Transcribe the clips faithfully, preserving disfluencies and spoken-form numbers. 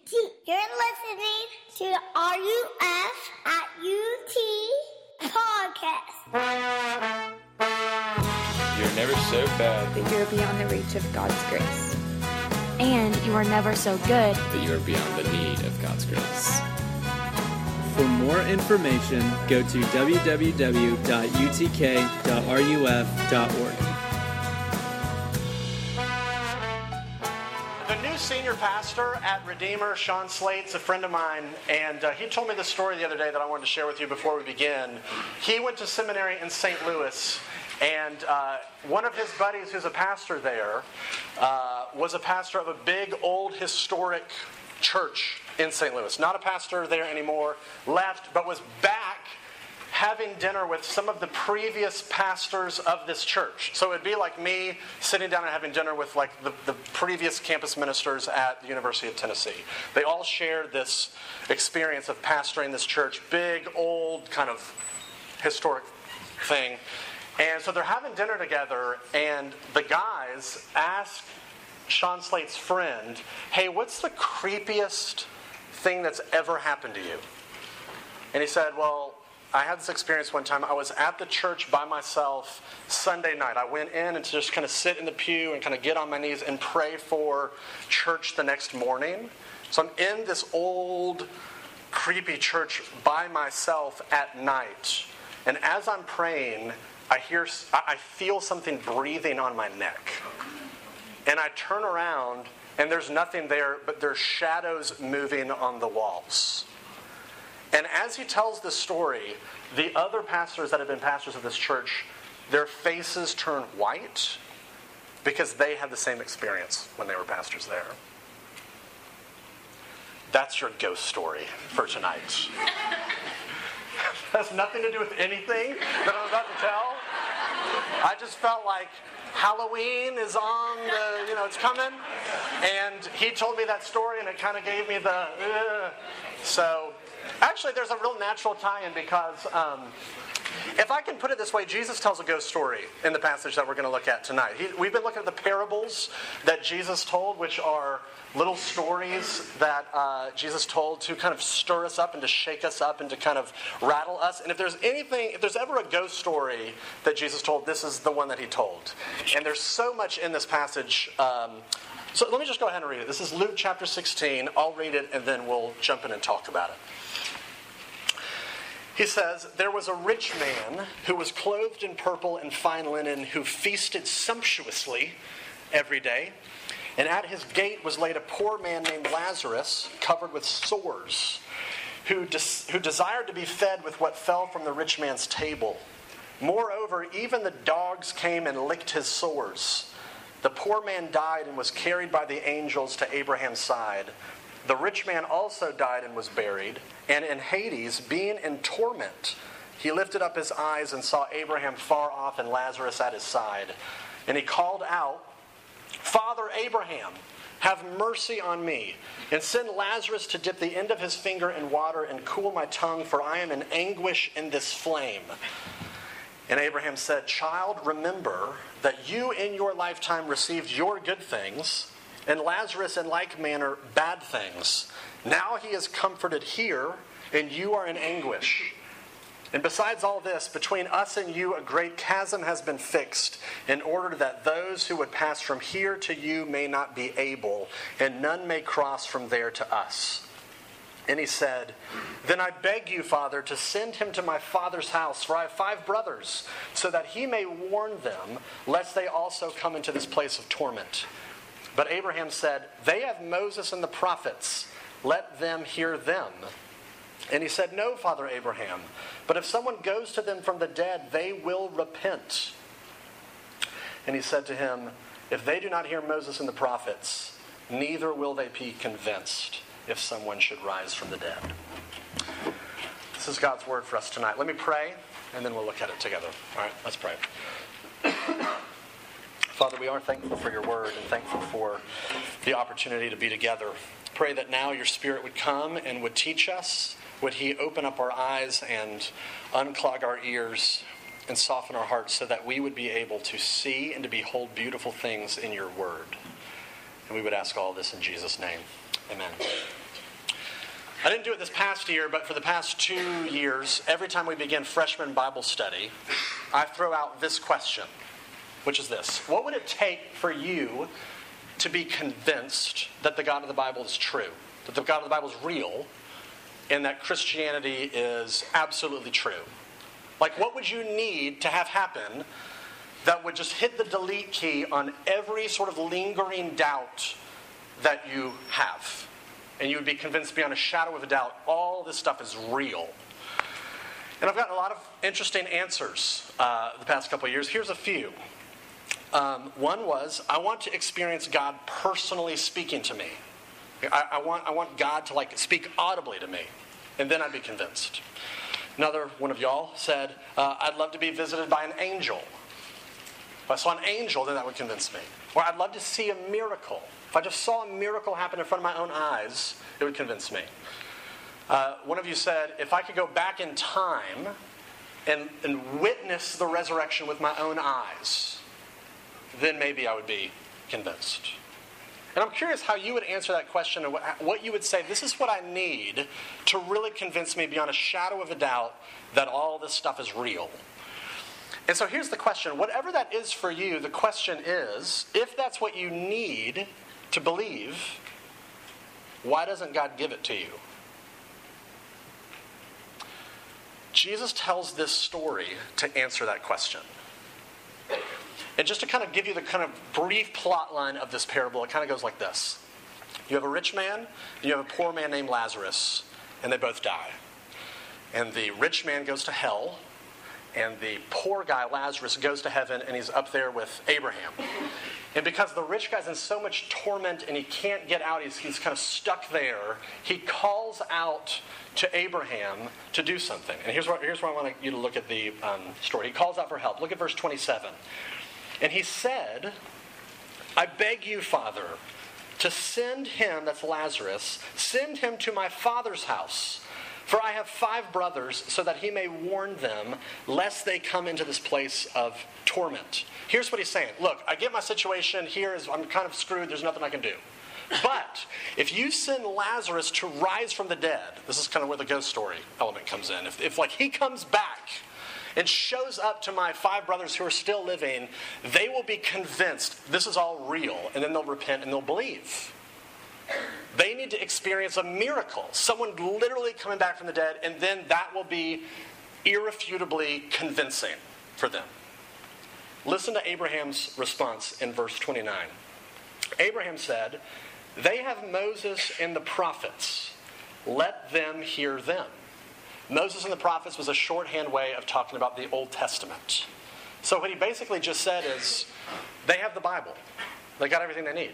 T. You're listening to the R U F at U T podcast. You're never so bad that you're beyond the reach of God's grace. And you are never so good that you are beyond the need of God's grace. For more information, go to w w w dot u t k dot r u f dot org. The new senior pastor at Redeemer, Sean Slate's a friend of mine, and uh, he told me this story the other day that I wanted to share with you before we begin. He went to seminary in Saint Louis, and uh, one of his buddies who's a pastor there uh, was a pastor of a big, old, historic church in Saint Louis. Not a pastor there anymore, left, but was back having dinner with some of the previous pastors of this church. So it'd be like me sitting down and having dinner with like the, the previous campus ministers at the University of Tennessee. They all shared this experience of pastoring this church, big, old, kind of historic thing. And so they're having dinner together, and the guys ask Sean Slate's friend, hey, what's the creepiest thing that's ever happened to you? And he said, well, I had this experience one time. I was at the church by myself Sunday night. I went in and to just kind of sit in the pew and kind of get on my knees and pray for church the next morning. So I'm in this old, creepy church by myself at night. And as I'm praying, I hear, I feel something breathing on my neck. And I turn around, and there's nothing there, but there's shadows moving on the walls. And as he tells this story, the other pastors that have been pastors of this church, their faces turn white because they had the same experience when they were pastors there. That's your ghost story for tonight. Has nothing to do with anything that I'm about to tell. I just felt like Halloween is on the, you know, it's coming. And he told me that story, and it kind of gave me the, uh. So, actually, there's a real natural tie-in because, um, if I can put it this way, Jesus tells a ghost story in the passage that we're going to look at tonight. He, we've been looking at the parables that Jesus told, which are little stories that uh, Jesus told to kind of stir us up and to shake us up and to kind of rattle us. And if there's anything, if there's ever a ghost story that Jesus told, this is the one that he told. And there's so much in this passage. Um, so let me just go ahead and read it. This is Luke chapter sixteen. I'll read it and then we'll jump in and talk about it. He says, there was a rich man who was clothed in purple and fine linen, who feasted sumptuously every day. And at his gate was laid a poor man named Lazarus, covered with sores, who, des- who desired to be fed with what fell from the rich man's table. Moreover, even the dogs came and licked his sores. The poor man died and was carried by the angels to Abraham's side. The rich man also died and was buried, and in Hades, being in torment, he lifted up his eyes and saw Abraham far off and Lazarus at his side. And he called out, Father Abraham, have mercy on me, and send Lazarus to dip the end of his finger in water and cool my tongue, for I am in anguish in this flame. And Abraham said, Child, remember that you in your lifetime received your good things, and Lazarus in like manner bad things. Now he is comforted here, and you are in anguish. And besides all this, between us and you a great chasm has been fixed, in order that those who would pass from here to you may not be able, and none may cross from there to us. And he said, Then I beg you, Father, to send him to my father's house, for I have five brothers, so that he may warn them, lest they also come into this place of torment. But Abraham said, They have Moses and the prophets. Let them hear them. And he said, No, Father Abraham, but if someone goes to them from the dead, they will repent. And he said to him, If they do not hear Moses and the prophets, neither will they be convinced if someone should rise from the dead. This is God's word for us tonight. Let me pray, and then we'll look at it together. All right, let's pray. Father, we are thankful for your word and thankful for the opportunity to be together. Pray that now your Spirit would come and would teach us. Would he open up our eyes and unclog our ears and soften our hearts so that we would be able to see and to behold beautiful things in your word. And we would ask all this in Jesus' name. Amen. I didn't do it this past year, but for the past two years, every time we begin freshman Bible study, I throw out this question, which is this. What would it take for you to be convinced that the God of the Bible is true, that the God of the Bible is real, and that Christianity is absolutely true? Like, what would you need to have happen that would just hit the delete key on every sort of lingering doubt that you have? And you would be convinced beyond a shadow of a doubt, all this stuff is real. And I've gotten a lot of interesting answers uh, the past couple of years. Here's a few. Um, one was, I want to experience God personally speaking to me. I, I want I want God to like speak audibly to me, and then I'd be convinced. Another one of y'all said, uh, I'd love to be visited by an angel. If I saw an angel, then that would convince me. Or I'd love to see a miracle. If I just saw a miracle happen in front of my own eyes, it would convince me. Uh, one of you said, if I could go back in time and, and witness the resurrection with my own eyes, then maybe I would be convinced. And I'm curious how you would answer that question and what, what you would say, this is what I need to really convince me beyond a shadow of a doubt that all this stuff is real. And so here's the question. Whatever that is for you, the question is, if that's what you need to believe, why doesn't God give it to you? Jesus tells this story to answer that question. And just to kind of give you the kind of brief plot line of this parable, it kind of goes like this. You have a rich man, and you have a poor man named Lazarus, and they both die. And the rich man goes to hell, and the poor guy, Lazarus, goes to heaven, and he's up there with Abraham. And because the rich guy's in so much torment and he can't get out, he's, he's kind of stuck there, he calls out to Abraham to do something. And here's where, here's where I want you to look at the um, story. He calls out for help. Look at verse twenty-seven. And he said, I beg you, Father, to send him, that's Lazarus, send him to my father's house. For I have five brothers, so that he may warn them, lest they come into this place of torment. Here's what he's saying. Look, I get my situation here, is I'm kind of screwed, there's nothing I can do. But if you send Lazarus to rise from the dead, this is kind of where the ghost story element comes in. If, if like he comes back and shows up to my five brothers who are still living, they will be convinced this is all real, and then they'll repent and they'll believe. They need to experience a miracle, someone literally coming back from the dead, and then that will be irrefutably convincing for them. Listen to Abraham's response in verse twenty-nine. Abraham said, they have Moses and the prophets. Let them hear them. Moses and the prophets was a shorthand way of talking about the Old Testament. So what he basically just said is, they have the Bible. They got everything they need.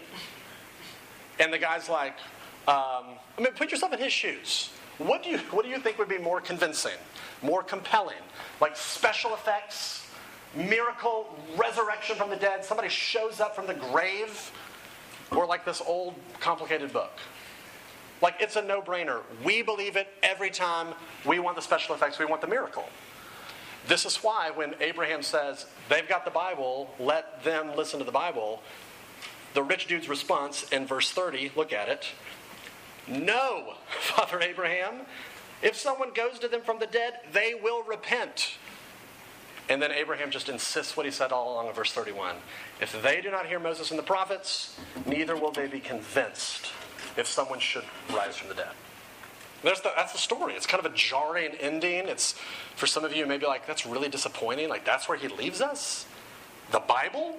And the guy's like, um, I mean, put yourself in his shoes. What do you what do you think would be more convincing, more compelling? Like special effects, miracle, resurrection from the dead, somebody shows up from the grave, or like this old complicated book? Like, it's a no-brainer. We believe it every time. We want the special effects. We want the miracle. This is why when Abraham says, they've got the Bible, let them listen to the Bible, the rich dude's response in verse thirty, look at it. No, Father Abraham. If someone goes to them from the dead, they will repent. And then Abraham just insists what he said all along in verse thirty-one. If they do not hear Moses and the prophets, neither will they be convinced if someone should rise from the dead. There's the, that's the story. It's kind of a jarring ending. It's, for some of you, maybe like, that's really disappointing. Like, that's where he leaves us? The Bible?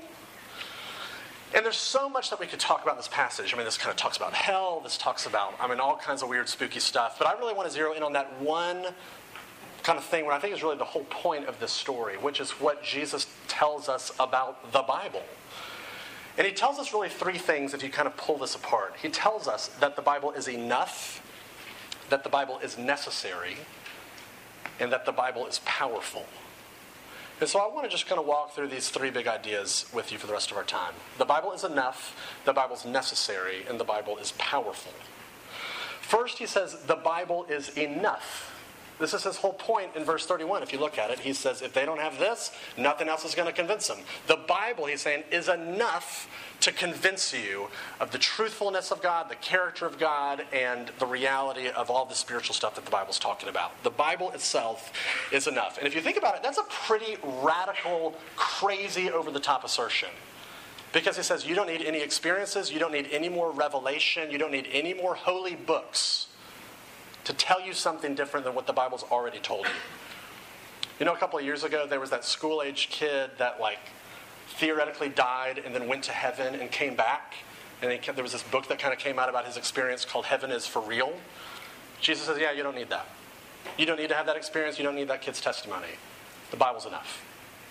And there's so much that we could talk about in this passage. I mean, this kind of talks about hell. This talks about, I mean, all kinds of weird, spooky stuff. But I really want to zero in on that one kind of thing where I think is really the whole point of this story, which is what Jesus tells us about the Bible. And he tells us really three things if you kind of pull this apart. He tells us that the Bible is enough, that the Bible is necessary, and that the Bible is powerful. And so I want to just kind of walk through these three big ideas with you for the rest of our time. The Bible is enough, the Bible is necessary, and the Bible is powerful. First, he says the Bible is enough. This is his whole point in verse thirty-one. If you look at it, he says, if they don't have this, nothing else is going to convince them. The Bible, he's saying, is enough to convince you of the truthfulness of God, the character of God, and the reality of all the spiritual stuff that the Bible's talking about. The Bible itself is enough. And if you think about it, that's a pretty radical, crazy, over-the-top assertion. Because he says you don't need any experiences, you don't need any more revelation, you don't need any more holy books to tell you something different than what the Bible's already told you. You know, a couple of years ago, there was that school-age kid that, like, theoretically died and then went to heaven and came back. And he, there was this book that kind of came out about his experience called Heaven is for Real. Jesus says, yeah, you don't need that. You don't need to have that experience. You don't need that kid's testimony. The Bible's enough.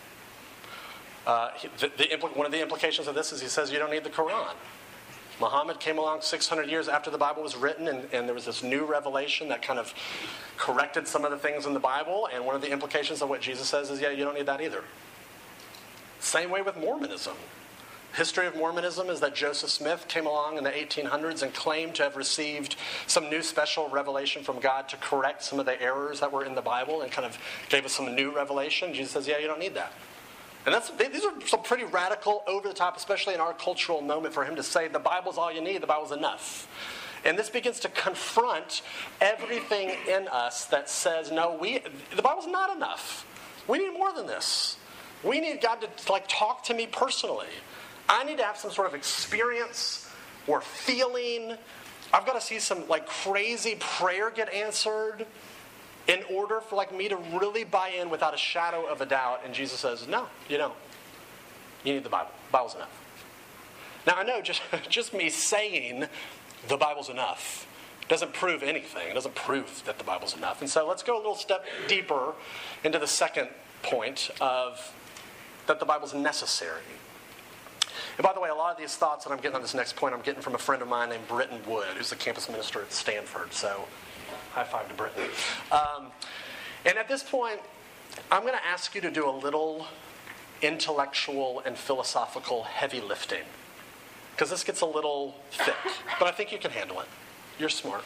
Uh, the, the impl- one of the implications of this is he says you don't need the Quran. Muhammad came along six hundred years after the Bible was written, and, and there was this new revelation that kind of corrected some of the things in the Bible, and one of the implications of what Jesus says is, yeah, you don't need that either. Same way with Mormonism. History of Mormonism is that Joseph Smith came along in the eighteen hundreds and claimed to have received some new special revelation from God to correct some of the errors that were in the Bible, and kind of gave us some new revelation. Jesus says, yeah, you don't need that. And that's these are some pretty radical, over the top, especially in our cultural moment, for him to say the Bible's all you need, the Bible's enough. And this begins to confront everything in us that says, no, we the Bible's not enough. We need more than this. We need God to like talk to me personally. I need to have some sort of experience or feeling. I've got to see some like crazy prayer get answered in order for like me to really buy in without a shadow of a doubt. And Jesus says, no, you don't. You need the Bible. The Bible's enough. Now I know just, just me saying the Bible's enough doesn't prove anything. It doesn't prove that the Bible's enough. And so let's go a little step deeper into the second point of that the Bible's necessary. And by the way, a lot of these thoughts that I'm getting on this next point, I'm getting from a friend of mine named Britton Wood, who's the campus minister at Stanford. So high five to Britton. Um, and at this point, I'm going to ask you to do a little intellectual and philosophical heavy lifting. Because this gets a little thick. But I think you can handle it. You're smart.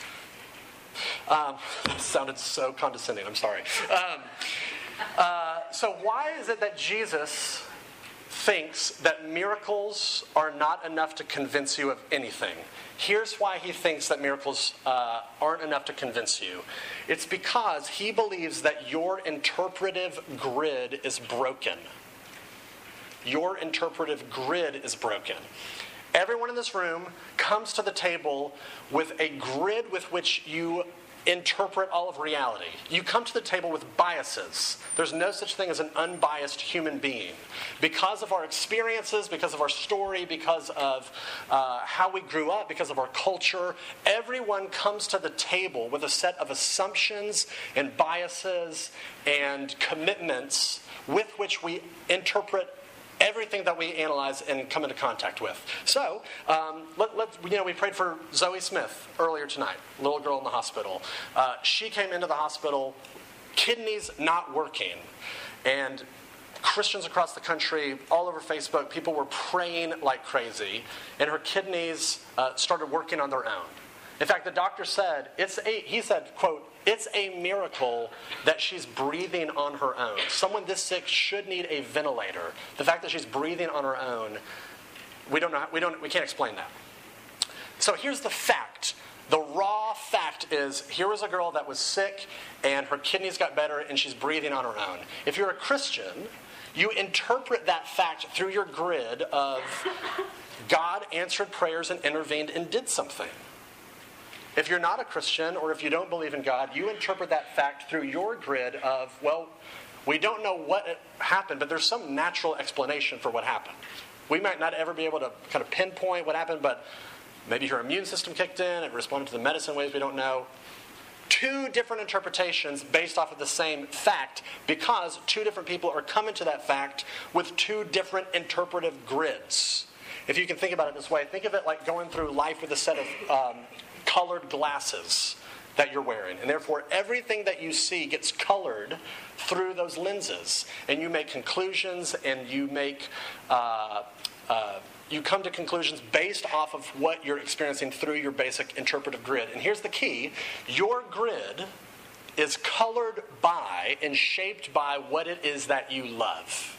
Um, that sounded so condescending. I'm sorry. Um, uh, so why is it that Jesus thinks that miracles are not enough to convince you of anything? Here's why he thinks that miracles uh, aren't enough to convince you. It's because he believes that your interpretive grid is broken. Your interpretive grid is broken. Everyone in this room comes to the table with a grid with which you interpret all of reality. You come to the table with biases. There's no such thing as an unbiased human being. Because of our experiences, because of our story, because of uh, how we grew up, because of our culture, everyone comes to the table with a set of assumptions and biases and commitments with which we interpret everything that we analyze and come into contact with. So, um, let, let, you know, we prayed for Zoe Smith earlier tonight, little girl in the hospital. Uh, she came into the hospital, kidneys not working, and Christians across the country, all over Facebook, people were praying like crazy, and her kidneys uh, started working on their own. In fact, the doctor said, it's a, he said, quote, it's a miracle that she's breathing on her own. Someone this sick should need a ventilator. The fact that she's breathing on her own, we don't know. How, we don't. We can't explain that. So here's the fact. The raw fact is, here was a girl that was sick, and her kidneys got better, and she's breathing on her own. If you're a Christian, you interpret that fact through your grid of God answered prayers and intervened and did something. If you're not a Christian, or if you don't believe in God, you interpret that fact through your grid of, well, we don't know what happened, but there's some natural explanation for what happened. We might not ever be able to kind of pinpoint what happened, but maybe your immune system kicked in, it responded to the medicine ways we don't know. Two different interpretations based off of the same fact, because two different people are coming to that fact with two different interpretive grids. If you can think about it this way, think of it like going through life with a set of um, colored glasses that you're wearing. And therefore, everything that you see gets colored through those lenses. And you make conclusions, and you make... Uh, uh, you come to conclusions based off of what you're experiencing through your basic interpretive grid. And here's the key. Your grid is colored by and shaped by what it is that you love.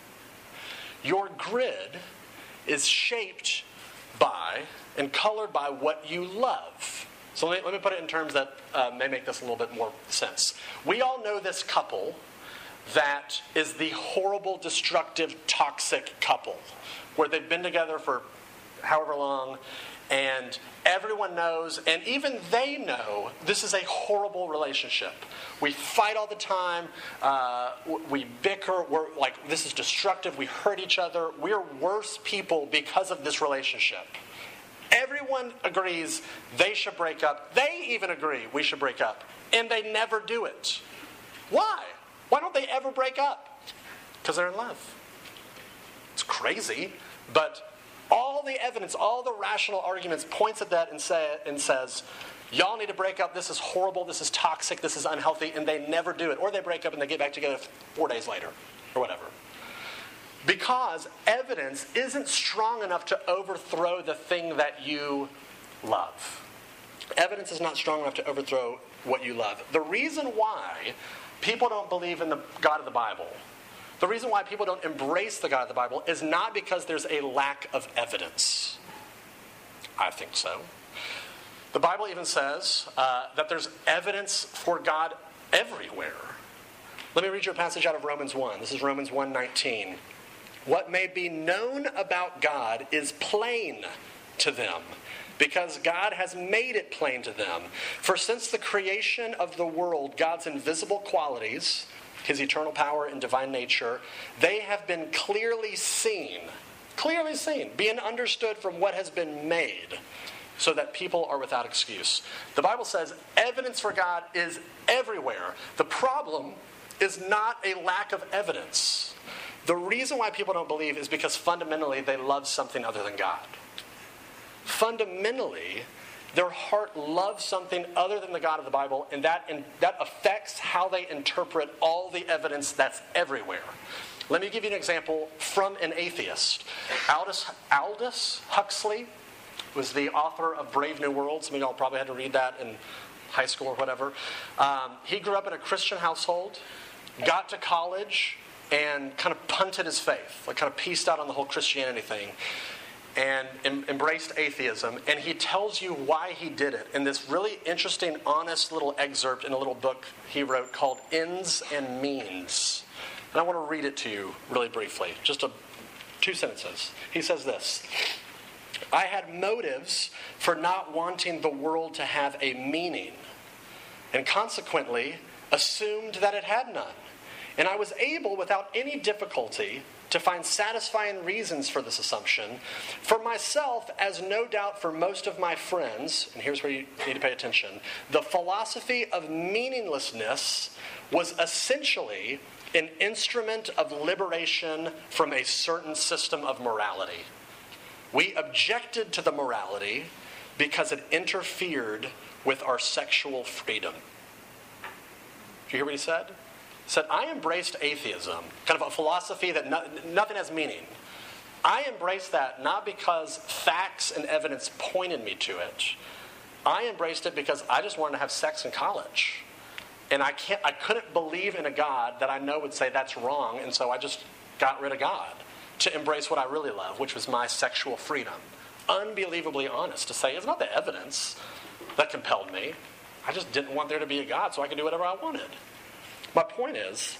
Your grid is shaped by and colored by what you love. So let me, let me put it in terms that uh, may make this a little bit more sense. We all know this couple that is the horrible, destructive, toxic couple, where they've been together for however long, and everyone knows, and even they know, this is a horrible relationship. We fight all the time. Uh, we bicker. We're like, this is destructive. We hurt each other. We're worse people because of this relationship. Everyone agrees they should break up. They even agree we should break up. And they never do it. Why? Why don't they ever break up? Because they're in love. It's crazy, but all the evidence, all the rational arguments points at that and, say, and says, y'all need to break up. This is horrible. This is toxic. This is unhealthy. And they never do it. Or they break up and they get back together four days later or whatever. Because evidence isn't strong enough to overthrow the thing that you love. Evidence is not strong enough to overthrow what you love. The reason why people don't believe in the God of the Bible, the reason why people don't embrace the God of the Bible is not because there's a lack of evidence. I think so. The Bible even says uh, that there's evidence for God everywhere. Let me read you a passage out of Romans one. This is Romans one nineteen. What may be known about God is plain to them, because God has made it plain to them. For since the creation of the world, God's invisible qualities, his eternal power and divine nature, they have been clearly seen, clearly seen, being understood from what has been made, so that people are without excuse. The Bible says evidence for God is everywhere. The problem is not a lack of evidence. The reason why people don't believe is because fundamentally they love something other than God. Fundamentally, their heart loves something other than the God of the Bible, and that, and that affects how they interpret all the evidence that's everywhere. Let me give you an example from an atheist. Aldous, Aldous Huxley was the author of Brave New World. Some of y'all probably had to read that in high school or whatever. Um, he grew up in a Christian household, got to college, and kind of punted his faith, like kind of pieced out on the whole Christianity thing, and em- embraced atheism. And he tells you why he did it in this really interesting, honest little excerpt in a little book he wrote called Ends and Means. And I want to read it to you really briefly, just a, two sentences. He says this: I had motives for not wanting the world to have a meaning, and consequently assumed that it had none. And I was able, without any difficulty, to find satisfying reasons for this assumption. For myself, as no doubt for most of my friends, and here's where you need to pay attention, the philosophy of meaninglessness was essentially an instrument of liberation from a certain system of morality. We objected to the morality because it interfered with our sexual freedom. Did you hear what he said? Said, I embraced atheism, kind of a philosophy that no, nothing has meaning. I embraced that not because facts and evidence pointed me to it. I embraced it because I just wanted to have sex in college. And I can't, I couldn't believe in a God that I know would say that's wrong, and so I just got rid of God to embrace what I really love, which was my sexual freedom. Unbelievably honest to say, it's not the evidence that compelled me. I just didn't want there to be a God so I could do whatever I wanted. My point is,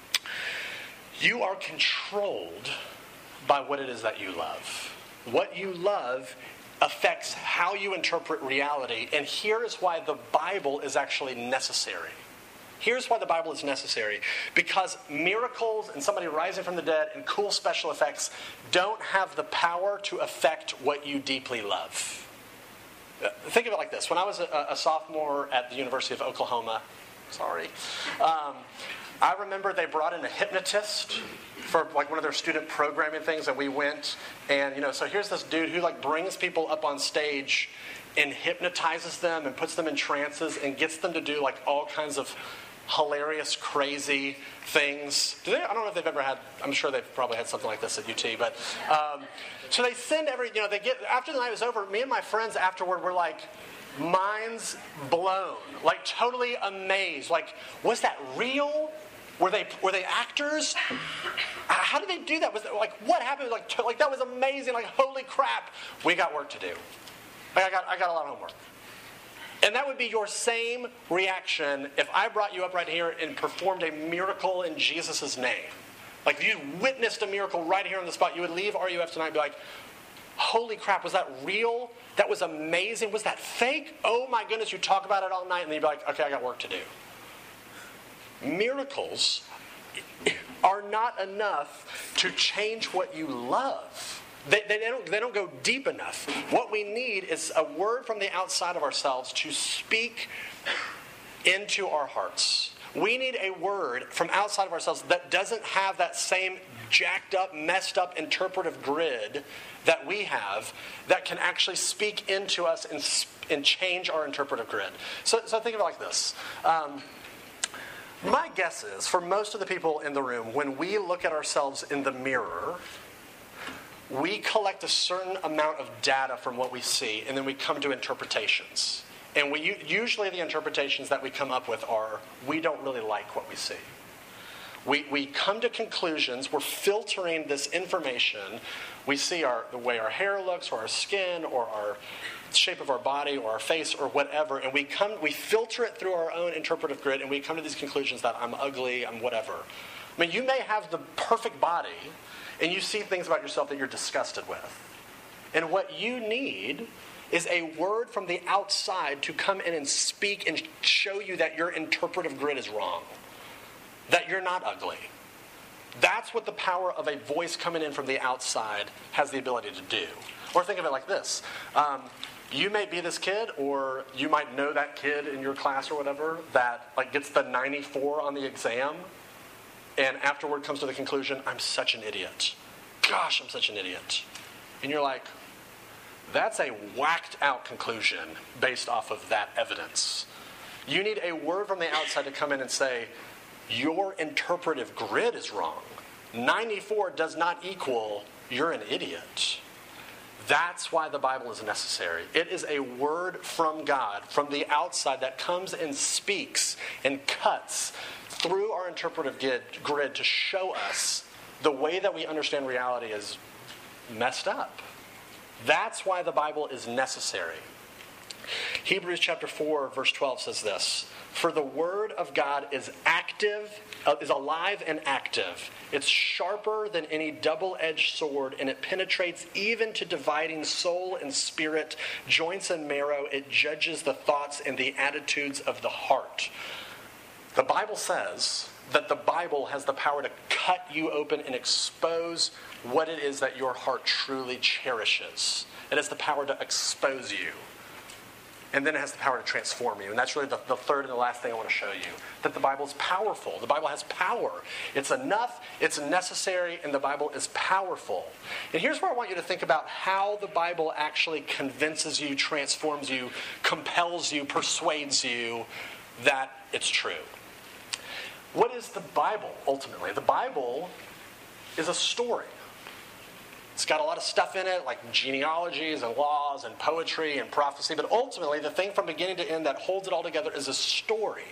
you are controlled by what it is that you love. What you love affects how you interpret reality, and here is why the Bible is actually necessary. Here's why the Bible is necessary. Because miracles and somebody rising from the dead and cool special effects don't have the power to affect what you deeply love. Think of it like this. When I was a, a sophomore at the University of Oklahoma, Sorry. Um, I remember they brought in a hypnotist for like one of their student programming things, and we went, and you know, so here's this dude who like brings people up on stage and hypnotizes them and puts them in trances and gets them to do like all kinds of hilarious, crazy things. Do they? I don't know if they've ever had. I'm sure they've probably had something like this at U T, but um, so they send every. You know, they get after the night was over. Me and my friends afterward were like, minds blown, like totally amazed. Like, was that real? Were they were they actors? How did they do that? Was it, like, what happened? Like, to, like that was amazing. Like, holy crap, we got work to do. Like, I got I got a lot of homework. And that would be your same reaction if I brought you up right here and performed a miracle in Jesus' name. Like, if you witnessed a miracle right here on the spot, you would leave R U F tonight and be like, holy crap, was that real? That was amazing. Was that fake? Oh my goodness, you talk about it all night and then you'd be like, okay, I got work to do. Miracles are not enough to change what you love. They, they, don't, they don't go deep enough. What we need is a word from the outside of ourselves to speak into our hearts. We need a word from outside of ourselves that doesn't have that same jacked up, messed up interpretive grid that we have, that can actually speak into us and, and change our interpretive grid. So, so think of it like this. Um, my guess is, for most of the people in the room, when we look at ourselves in the mirror, we collect a certain amount of data from what we see, and then we come to interpretations. And we usually the interpretations that we come up with are, we don't really like what we see. We we come to conclusions, we're filtering this information. We see our the way our hair looks, or our skin, or our shape of our body, or our face, or whatever, and we come we filter it through our own interpretive grid, and we come to these conclusions that I'm ugly, I'm whatever. I mean, you may have the perfect body, and you see things about yourself that you're disgusted with. And what you need is a word from the outside to come in and speak and show you that your interpretive grid is wrong. That you're not ugly. That's what the power of a voice coming in from the outside has the ability to do. Or think of it like this. Um, you may be this kid, or you might know that kid in your class or whatever that like gets the ninety-four on the exam, and afterward comes to the conclusion, I'm such an idiot. Gosh, I'm such an idiot. And you're like, that's a whacked out conclusion based off of that evidence. You need a word from the outside to come in and say, your interpretive grid is wrong. ninety-four does not equal you're an idiot. That's why the Bible is necessary. It is a word from God, from the outside, that comes and speaks and cuts through our interpretive grid to show us the way that we understand reality is messed up. That's why the Bible is necessary. Hebrews chapter four, verse twelve says this: for the word of God is active, uh, is alive and active. It's sharper than any double-edged sword, and it penetrates even to dividing soul and spirit, joints and marrow. It judges the thoughts and the attitudes of the heart. The Bible says that the Bible has the power to cut you open and expose what it is that your heart truly cherishes. It has the power to expose you. And then it has the power to transform you. And that's really the, the third and the last thing I want to show you. That the Bible is powerful. The Bible has power. It's enough, it's necessary, and the Bible is powerful. And here's where I want you to think about how the Bible actually convinces you, transforms you, compels you, persuades you that it's true. What is the Bible, ultimately? The Bible is a story. It's got a lot of stuff in it, like genealogies and laws and poetry and prophecy, but ultimately the thing from beginning to end that holds it all together is a story.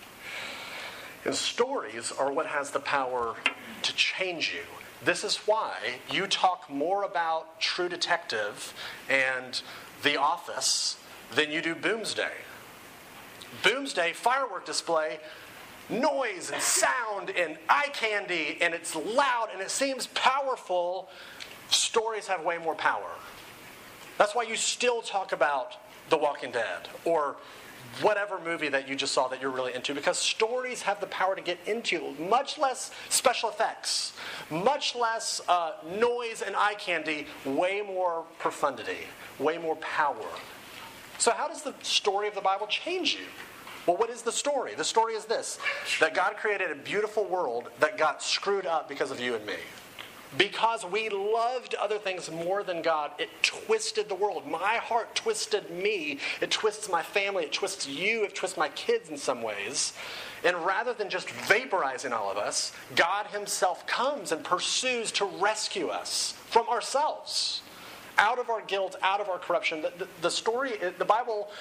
And stories are what has the power to change you. This is why you talk more about True Detective and The Office than you do Boomsday. Boomsday, firework display, noise and sound and eye candy, and it's loud and it seems powerful. Stories have way more power. That's why you still talk about The Walking Dead or whatever movie that you just saw that you're really into, because stories have the power to get into much less special effects, much less uh, noise and eye candy, way more profundity, way more power. So how does the story of the Bible change you? Well, what is the story? The story is this: that God created a beautiful world that got screwed up because of you and me. Because we loved other things more than God, it twisted the world. My heart twisted me. It twists my family. It twists you. It twists my kids in some ways. And rather than just vaporizing all of us, God himself comes and pursues to rescue us from ourselves, out of our guilt, out of our corruption. The, the, the story, the Bible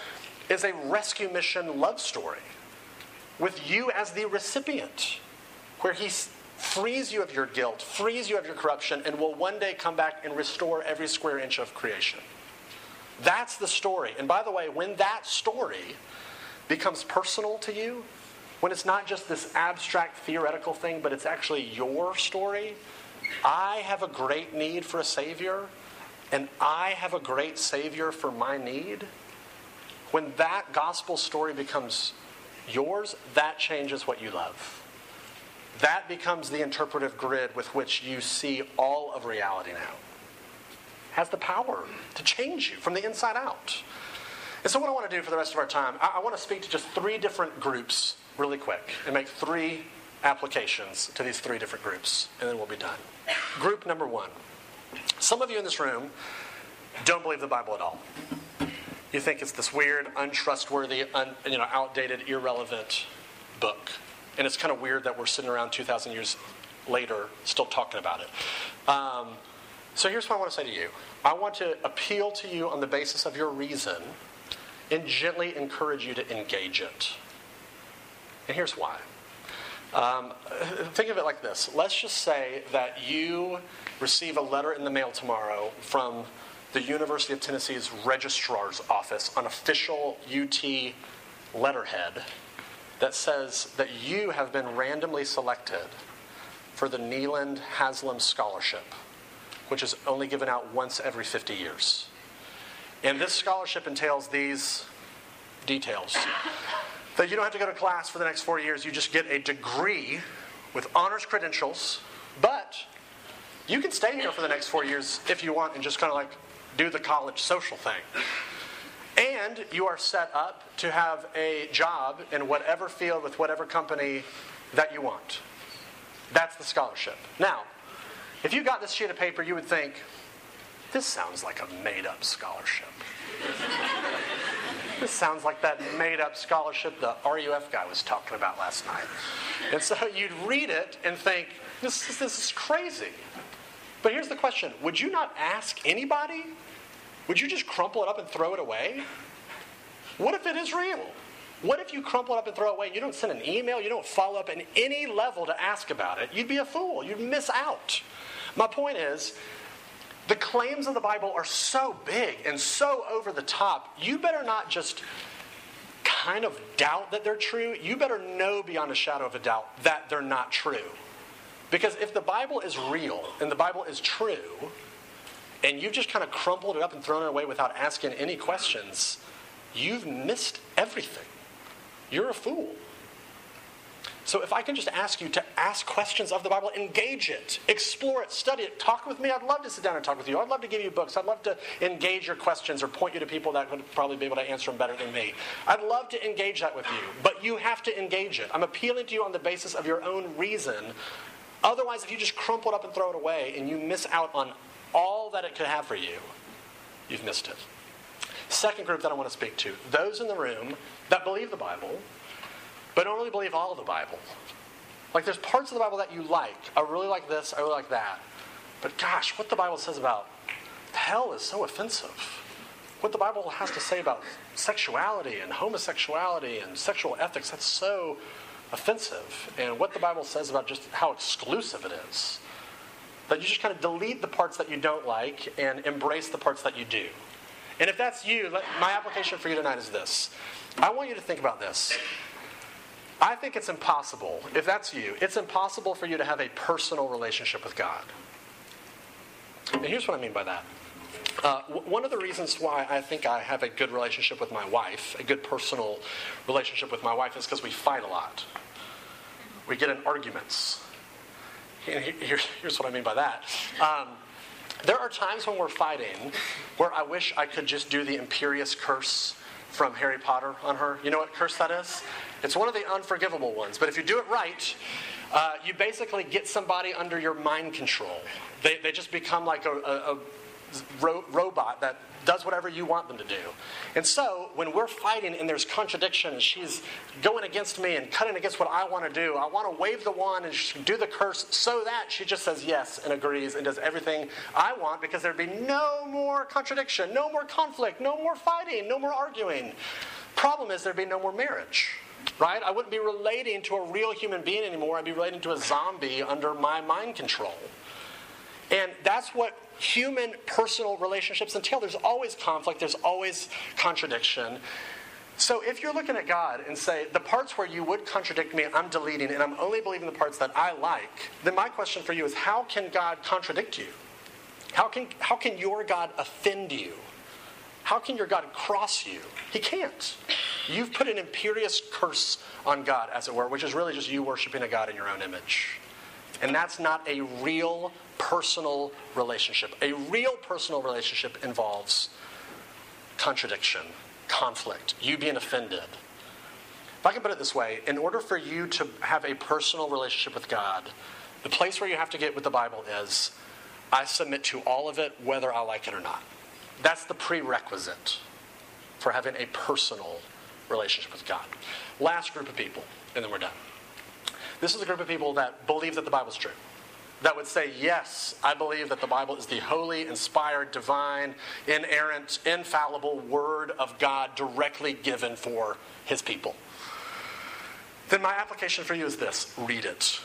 is a rescue mission love story with you as the recipient, where he frees you of your guilt, frees you of your corruption, and will one day come back and restore every square inch of creation. That's the story. And by the way, when that story becomes personal to you, when it's not just this abstract theoretical thing, but it's actually your story, I have a great need for a Savior, and I have a great Savior for my need. When that gospel story becomes yours, that changes what you love. That becomes the interpretive grid with which you see all of reality now. It has the power to change you from the inside out. And so what I want to do for the rest of our time, I, I want to speak to just three different groups really quick and make three applications to these three different groups, and then we'll be done. Group number one. Some of you in this room don't believe the Bible at all. You think it's this weird, untrustworthy, un, you know, outdated, irrelevant book. And it's kind of weird that we're sitting around two thousand years later still talking about it. Um, so here's what I want to say to you. I want to appeal to you on the basis of your reason and gently encourage you to engage it. And here's why. Um, think of it like this. Let's just say that you receive a letter in the mail tomorrow from the University of Tennessee's registrar's office, an official U T letterhead, that says that you have been randomly selected for the Neeland Haslam Scholarship, which is only given out once every fifty years. And this scholarship entails these details. That you don't have to go to class for the next four years. You just get a degree with honors credentials. But you can stay here for the next four years if you want and just kind of like do the college social thing. And you are set up to have a job in whatever field with whatever company that you want. That's the scholarship. Now, if you got this sheet of paper, you would think, this sounds like a made-up scholarship. This sounds like that made-up scholarship the R U F guy was talking about last night. And so you'd read it and think, this is, this is crazy. But here's the question. Would you not ask anybody? Would you just crumple it up and throw it away? What if it is real? What if you crumple it up and throw it away? You don't send an email. You don't follow up at any level to ask about it. You'd be a fool. You'd miss out. My point is, the claims of the Bible are so big and so over the top, you better not just kind of doubt that they're true. You better know beyond a shadow of a doubt that they're not true. Because if the Bible is real and the Bible is true, and you've just kind of crumpled it up and thrown it away without asking any questions, you've missed everything. You're a fool. So if I can just ask you to ask questions of the Bible, engage it, explore it, study it, talk with me. I'd love to sit down and talk with you. I'd love to give you books. I'd love to engage your questions or point you to people that would probably be able to answer them better than me. I'd love to engage that with you, but you have to engage it. I'm appealing to you on the basis of your own reason. Otherwise, if you just crumple it up and throw it away and you miss out on all that it could have for you, you've missed it. Second group that I want to speak to, those in the room that believe the Bible, but don't really believe all of the Bible. Like there's parts of the Bible that you like. I really like this, I really like that. But gosh, what the Bible says about hell is so offensive. What the Bible has to say about sexuality and homosexuality and sexual ethics, that's so offensive. And what the Bible says about just how exclusive it is. That you just kind of delete the parts that you don't like and embrace the parts that you do. And if that's you, my application for you tonight is this. I want you to think about this. I think it's impossible, if that's you, it's impossible for you to have a personal relationship with God. And here's what I mean by that. Uh, w- one of the reasons why I think I have a good relationship with my wife, a good personal relationship with my wife, is because we fight a lot. We get in arguments. And here's, here's what I mean by that. Um, there are times when we're fighting where I wish I could just do the Imperious curse from Harry Potter on her. You know what curse that is? It's one of the unforgivable ones. But if you do it right, uh, you basically get somebody under your mind control. They they just become like a, a, a ro- robot that does whatever you want them to do. And so when we're fighting and there's contradiction and she's going against me and cutting against what I want to do, I want to wave the wand and do the curse so that she just says yes and agrees and does everything I want, because there'd be no more contradiction, no more conflict, no more fighting, no more arguing. Problem is there'd be no more marriage, right? I wouldn't be relating to a real human being anymore. I'd be relating to a zombie under my mind control. And that's what human personal relationships entail. There's always conflict. There's always contradiction. So if you're looking at God and say, the parts where you would contradict me, I'm deleting, and I'm only believing the parts that I like, then my question for you is, how can God contradict you? How can, how can your God offend you? How can your God cross you? He can't. You've put an imperious curse on God, as it were, which is really just you worshiping a God in your own image. And that's not a real personal relationship. A real personal relationship involves contradiction, conflict, you being offended. If I can put it this way, in order for you to have a personal relationship with God, the place where you have to get with the Bible is, I submit to all of it, whether I like it or not. That's the prerequisite for having a personal relationship with God. Last group of people, and then we're done. This is a group of people that believe that the Bible's true. That would say, yes, I believe that the Bible is the holy, inspired, divine, inerrant, infallible Word of God directly given for His people. Then my application for you is this: read it.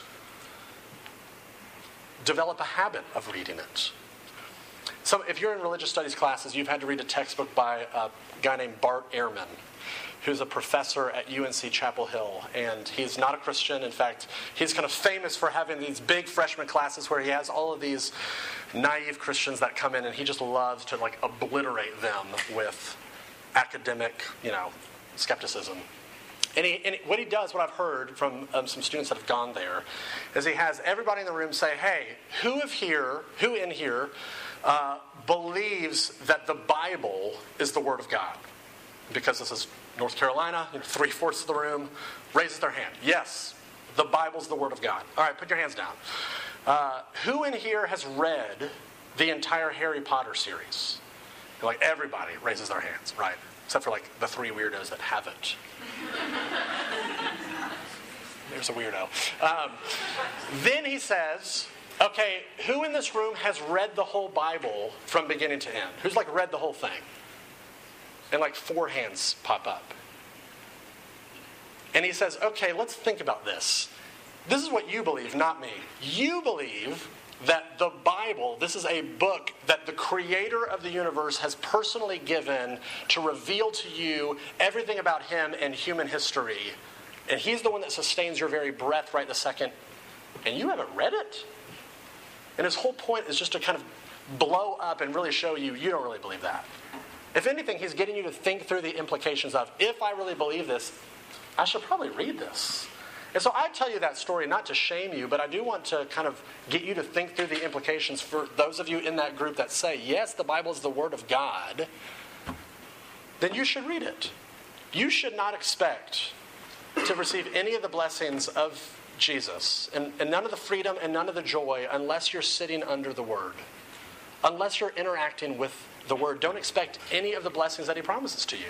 Develop a habit of reading it. So if you're in religious studies classes, you've had to read a textbook by a guy named Bart Ehrman, who's a professor at U N C Chapel Hill. And he's not a Christian. In fact, he's kind of famous for having these big freshman classes where he has all of these naive Christians that come in, and he just loves to like obliterate them with academic, you know, skepticism. And, he, and what he does, what I've heard from um, some students that have gone there, is he has everybody in the room say, hey, who of here, who in here uh, believes that the Bible is the Word of God? Because this is North Carolina, you know, three-fourths of the room raises their hand. Yes, the Bible's the Word of God. All right, put your hands down. Uh, who in here has read the entire Harry Potter series? Like everybody raises their hands, right? Except for like the three weirdos that haven't. There's a weirdo. Um, then he says, okay, who in this room has read the whole Bible from beginning to end? Who's like read the whole thing? And like four hands pop up. And he says, okay, let's think about this. This is what you believe, not me. You believe that the Bible, this is a book that the creator of the universe has personally given to reveal to you everything about him and human history. And he's the one that sustains your very breath right this second. And you haven't read it? And his whole point is just to kind of blow up and really show you, you don't really believe that. If anything, he's getting you to think through the implications of, if I really believe this, I should probably read this. And so I tell you that story not to shame you, but I do want to kind of get you to think through the implications for those of you in that group that say, yes, the Bible is the Word of God, then you should read it. You should not expect to receive any of the blessings of Jesus and, and none of the freedom and none of the joy unless you're sitting under the Word. Unless you're interacting with the Word. Don't expect any of the blessings that He promises to you.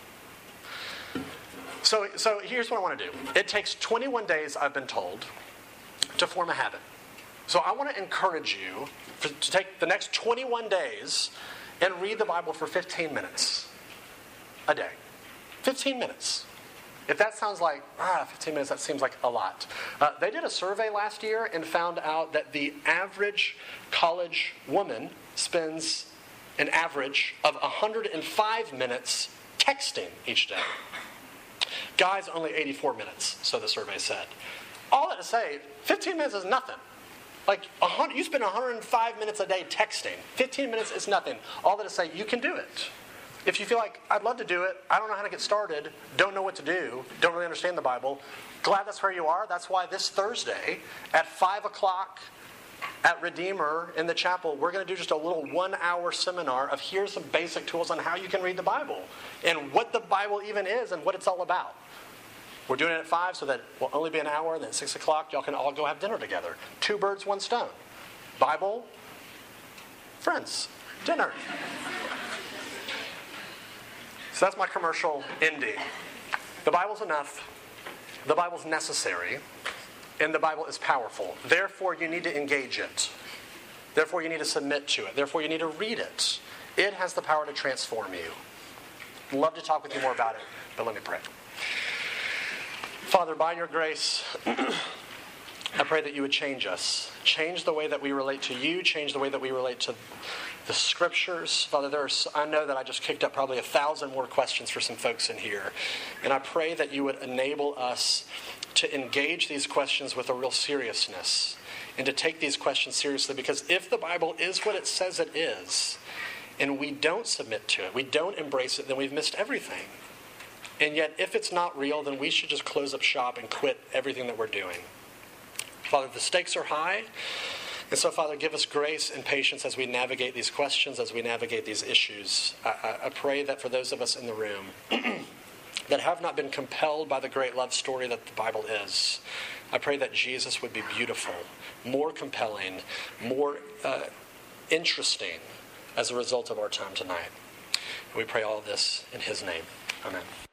So, so here's what I want to do. It takes twenty-one days, I've been told, to form a habit. So I want to encourage you for, to take the next twenty-one days and read the Bible for fifteen minutes a day. fifteen minutes. If that sounds like, ah, fifteen minutes, that seems like a lot. Uh, they did a survey last year and found out that the average college woman spends an average of one hundred five minutes texting each day. Guys, only eighty-four minutes, so the survey said. All that to say, fifteen minutes is nothing. Like, one hundred, you spend one hundred five minutes a day texting. fifteen minutes is nothing. All that to say, you can do it. If you feel like, I'd love to do it, I don't know how to get started, don't know what to do, don't really understand the Bible, glad that's where you are. That's why this Thursday at five o'clock at Redeemer in the chapel, we're going to do just a little one-hour seminar of here's some basic tools on how you can read the Bible and what the Bible even is and what it's all about. We're doing it at five so that it will only be an hour, and then at six o'clock, y'all can all go have dinner together. Two birds, one stone. Bible, friends, dinner. So that's my commercial ending. The Bible's enough. The Bible's necessary. And the Bible is powerful. Therefore, you need to engage it. Therefore, you need to submit to it. Therefore, you need to read it. It has the power to transform you. I'd love to talk with you more about it. But let me pray. Father, by your grace, I pray that you would change us. Change the way that we relate to you. Change the way that we relate to the scriptures. Father, there's, I know that I just kicked up probably a thousand more questions for some folks in here. And I pray that you would enable us to engage these questions with a real seriousness and to take these questions seriously. Because if the Bible is what it says it is, and we don't submit to it, we don't embrace it, then we've missed everything. And yet, if it's not real, then we should just close up shop and quit everything that we're doing. Father, the stakes are high. And so, Father, give us grace and patience as we navigate these questions, as we navigate these issues. I, I, I pray that for those of us in the room that have not been compelled by the great love story that the Bible is, I pray that Jesus would be beautiful, more compelling, more uh, interesting as a result of our time tonight. We pray all this in his name. Amen.